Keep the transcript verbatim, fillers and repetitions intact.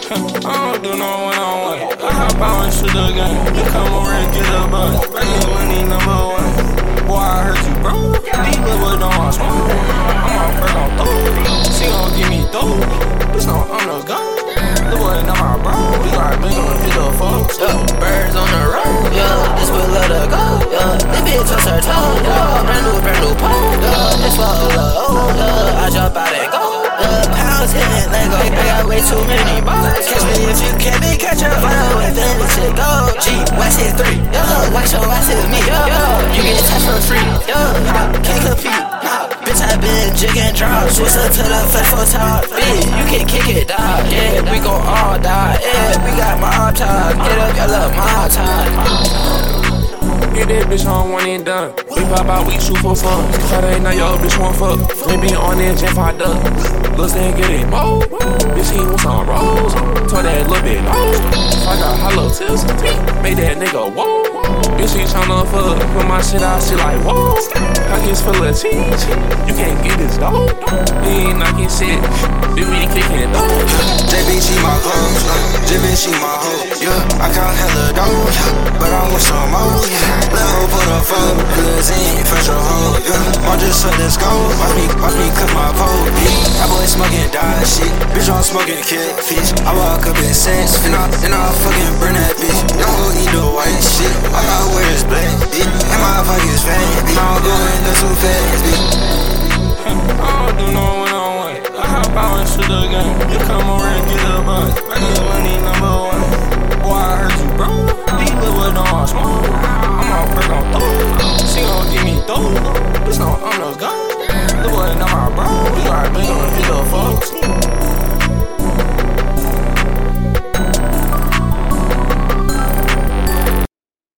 I don't do no one-on-one. I hop out and shoot the game. You come over and get a buzz. Bring your money number one. Boy, I heard you, bro. These little boys don't want smoke. I'm on break on throw. She gon' give me dope. This no I'm the gun. Little boy not my bro. We got big on the video, folks. Yeah, birds on the road. Yeah, this will let her go. Yeah, this bitch touch her toe. Yeah, brand new, brand new pole. Yeah, this for a low. Yeah, I jump out and go. Yeah, pounds hitting Lego. I got way too many balls. Catch me if you can't be catch a fire with anything. Go. G, wax hit three. Yeah, wax your ass hit me. Yeah, you get touched for free. Yeah, can't compete. Nah, bitch, I been jigging drops. Switch up to the flex for top. Bitch, you can kick it, dog. Yeah, we gon' all die. Yeah, we got mob time. Get up, your little mob time. Get that bitch on one and done. We pop out, we shoot for fun. Friday night, your bitch want fuck. We be on that jet fired up. Lil' Stan get it mo. Bitch, he want some rolls. Told that little bit low. I got hollow tips. Made that nigga whoa. Bitch, he tryna fuck. Put my shit out, she like whoa. Pockets full of cheese. You can't get this dog. We ain't knocking shit. Bitch, we ain't kicking it though. J B, she my clothes. J B, she my hoe. Yeah, I count hella dough. But I want some more. Let her put her phone. Limousine, fresh her hoe. Yeah, I just let this go. Watch me, watch me cut my pole. Yeah, that boy smoking die shit. Bitch, I'm smoking kid fish. I walk up in sense. And I, and I fucking burn that bitch. Don't eat the white shit. All I wear is black, bitch. And my pocket's fat, bitch. I'm going up too fast, bitch. I don't do no one-on-one. I hop out and shoot the game. You come over and get a buzz. Bring your money number one. Boy, I heard you, bro. These little boys don't want smoke. I'm on break on throw. She gon' give me dope. This no I'm the gun. Little boy not my bro. We got big on the video, folks.